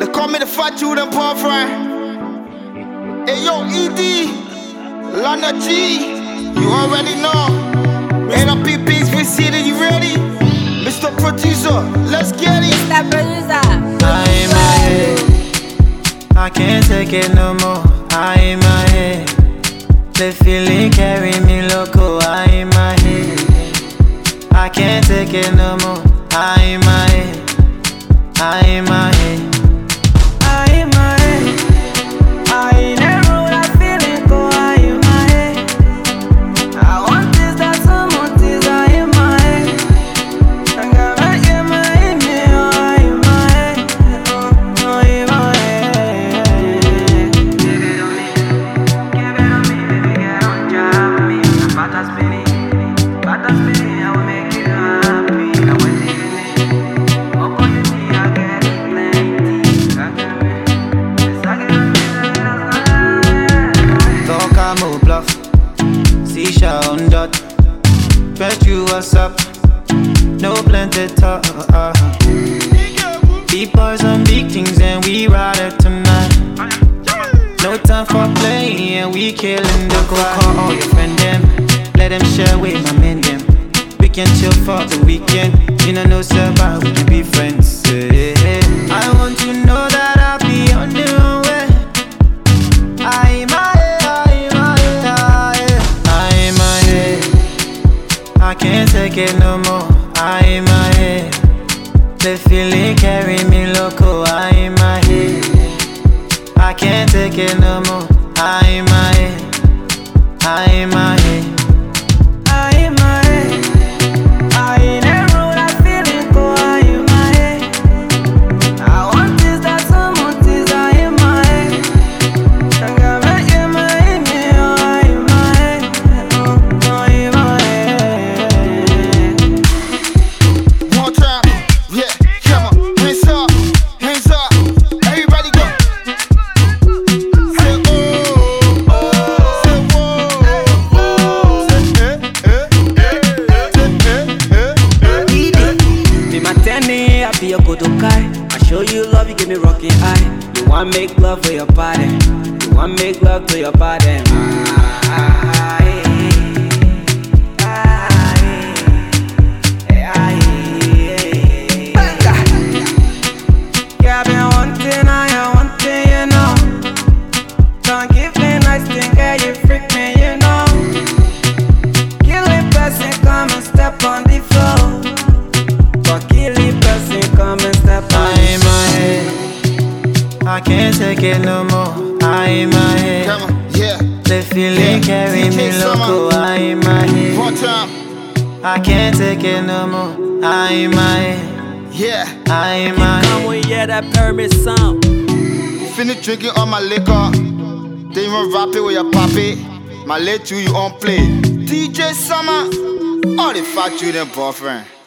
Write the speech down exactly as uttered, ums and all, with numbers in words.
They call me the fat you them boyfriend. Hey yo, E D, Lana G, you already know. Ain't no P Ps, we see that you ready? Mister Producer, let's get it. Mister Producer. I in my head, I can't take it no more. I in my head, the feeling carry me loco. I in my head, I can't take it no more. I in my head, I in my head, I in my head, I in the road. I feeling go. I in my head, I want this, that, some more this. I in my head, I got right in my head, me. I in my head, oh, in my head. Give it on me, give it on me, baby girl, don't drop me. I'm about to spin it, about to spin it. I will make you happy. I want to hear it. Up on your knee, I get it plenty. I get it, it's like it on me, talk, I'm a bluff. Seashell on dot. Bet you what's up. No plenty talk. Big boys on big things and we ride it tonight. No time for playing and we killing the crowd. Call all your friend them, let them share with my men them. We can chill for the weekend. You know no server, we can be friends. Yeah. I want to know that I'll be on the way. I in my head, I in my head, I in my head, I can't take it no more. I in my head, the feeling carry me loco. I in my head, I can't take it no more. I in my head, I in my head, I in my head, I in the road. I feeling go. I in my head, I want this, that, some more this. I in my head, I got right in my head, me. I in my head, oh, in my head. One time, yeah, come on, hands up, hands up, everybody go. Say oh, oh, say whoa, say eh, eh, eh, say eh, eh, eh. Be my tenny, I be your Kodokai. I show you love, you give me rocking eye. You want make love for your body, you want make love to your body. Ah, eh, ah, eh, ah, eh, eh. Yeah, I been wanting, I want wanting, you know. Don't give me nice thing, girl, you freak me, you know. Killing person, come and step on the floor. For killing person, come and step on the floor. I in my head, I can't take it no more. I in my head, Come on, yeah, the feeling Yeah, carry D J me loco. Summer. I in my head, one time, I can't take it no more. I in my head, yeah. I in my Come head. when you hear that pyramid sound. Finish drinking all my liquor, then you run rap it with your poppy. My late you, you on play. D J Summer, all the fat you them boyfriend.